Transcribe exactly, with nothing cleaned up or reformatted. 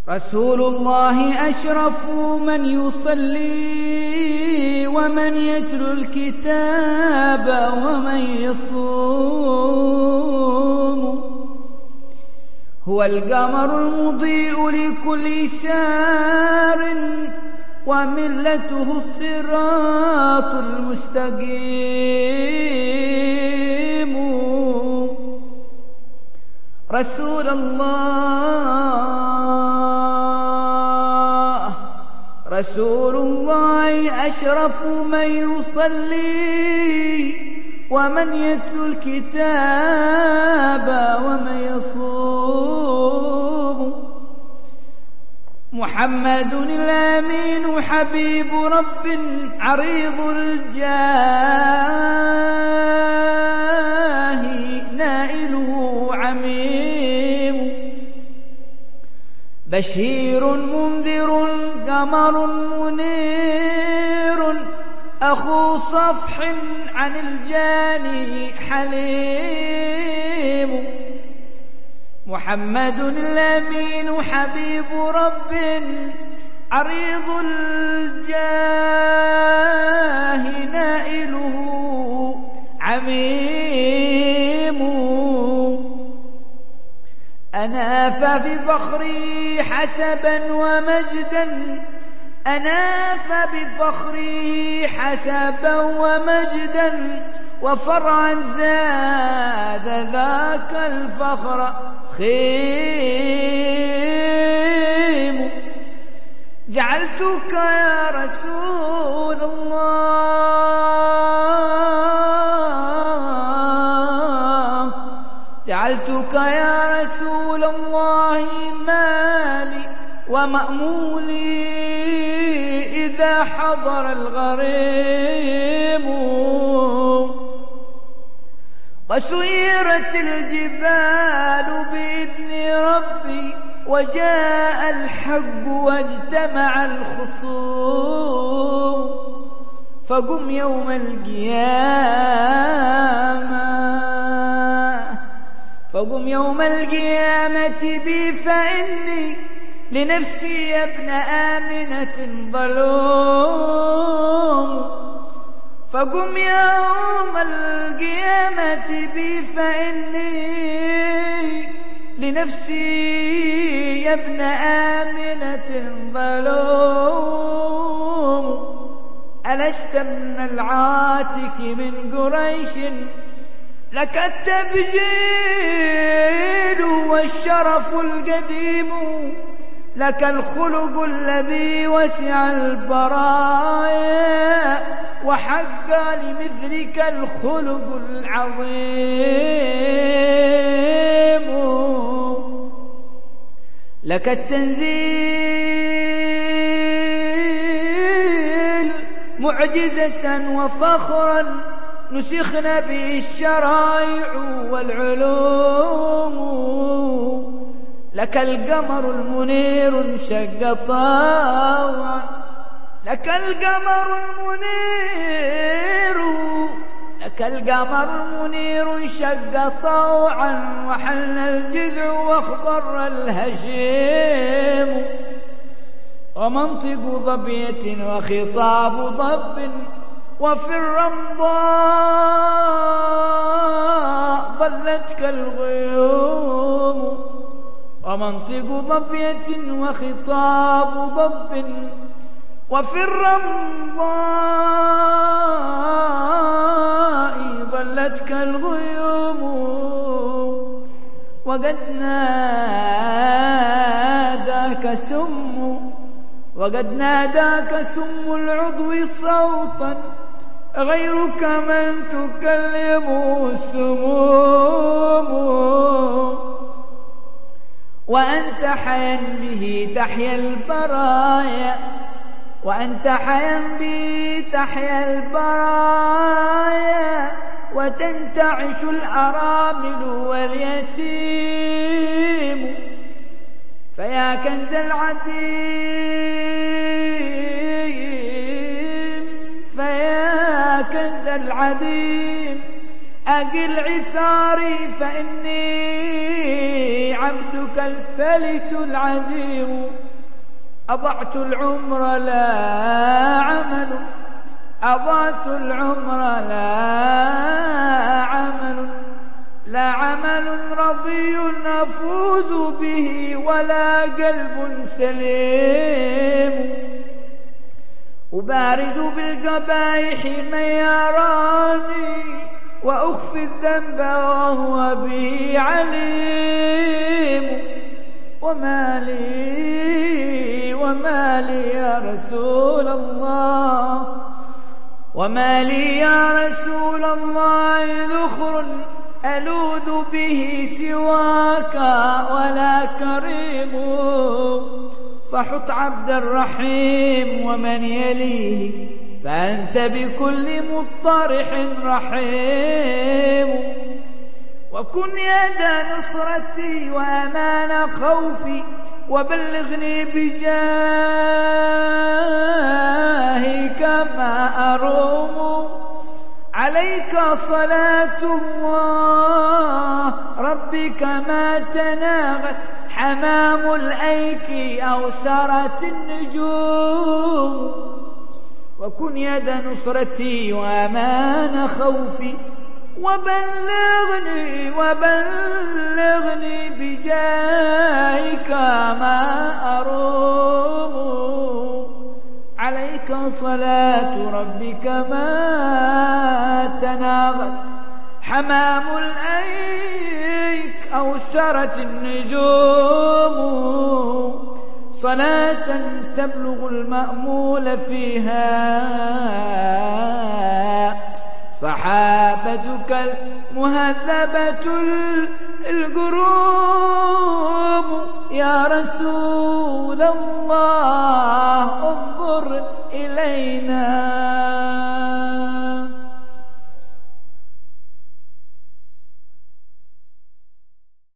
رسول الله أشرف من يصلي ومن يتلو الكتاب ومن يصوم، هو القمر المضيء لكل سار وملته الصراط المستقيم. رسول الله رسول الله أشرف من يصلي ومن يتلو الكتاب ومن يصوم، محمد الأمين حبيب رب عريض الجاه نائله عميم، بشير منذر قمر منير أخو صفح عن الجاني حليم، محمد الأمين حبيب رب عريض الجاه نائله عميم، أناف في فخري حسبا ومجدا، أناف بفخري حسبا ومجدا، وفرعا زاد ذاك الفخر خيم، جعلتك يا رسول الله جعلتك يا رسول الله مالي ومأمولي إذا حضر الغريم، وسيرت الجبال بإذن ربي وجاء الحق واجتمع الخصوم، فقم يوم القيامة فقم يوم القيامة بي فإني لنفسي يا ابن آمنة ظلوم، فقم يوم القيامة بي فإني لنفسي يا ابن آمنة ظلوم، ألست من العاتك من قريش لك التبجيل والشرف القديم، لك الخلق الذي وسع البرايا وحق لمثلك الخلق العظيم، لك التنزيل معجزة وفخرا نسخن به الشرائع والعلوم، لك القمر المنير انشق طاوعا، لك القمر المنير لك القمر المنير انشق طوعا، وحل الجذع واخضر الهشيم، ومنطق ظبية وخطاب ضب، وفي الرمضاء ظلت كالغيوم، ومنطق ظبية وخطاب ضب، وفي الرمضاء ظلت كالغيوم، وقد ناداك سم وقد ناداك سم العضو صوتا غيرك من تكلمه السموم، وأنت حيا به تحيا البرايا وأنت حيا به تحيا البرايا، وتنتعش الأرامل واليتيم، فيا كنز العديم فيا كنز العديم أقل عثاري فإني عبدك الفلس العديم أضعت العمر لا عمل أضعت العمر لا عمل لا عمل رضي أفوز به ولا قلب سليم أبارز بالقبائح من يراني وأخفي الذنب وهو بي عليم وما لي وما لي يا رسول الله وما لي يا رسول الله ذخر ألوذ به سواك ولا كريم فحط عبد الرحيم ومن يليه فأنت بكل مطرح رحيم وكن يد نصرتي وأمان خوفي وبلغني بجاهك ما أروم عليك صلاة الله ربي كما تناغت حمام الأيك أو سرت النجوم وكن يد نصرتي وأمان خوفي وبلغني وبلغني بجاهك ما أروم عليك صلاة ربك ما تناغت حمام الأيك أو سرت النجوم صلاة تبلغ المأمول فيها صحابتك المهذبة القروب يا رسول الله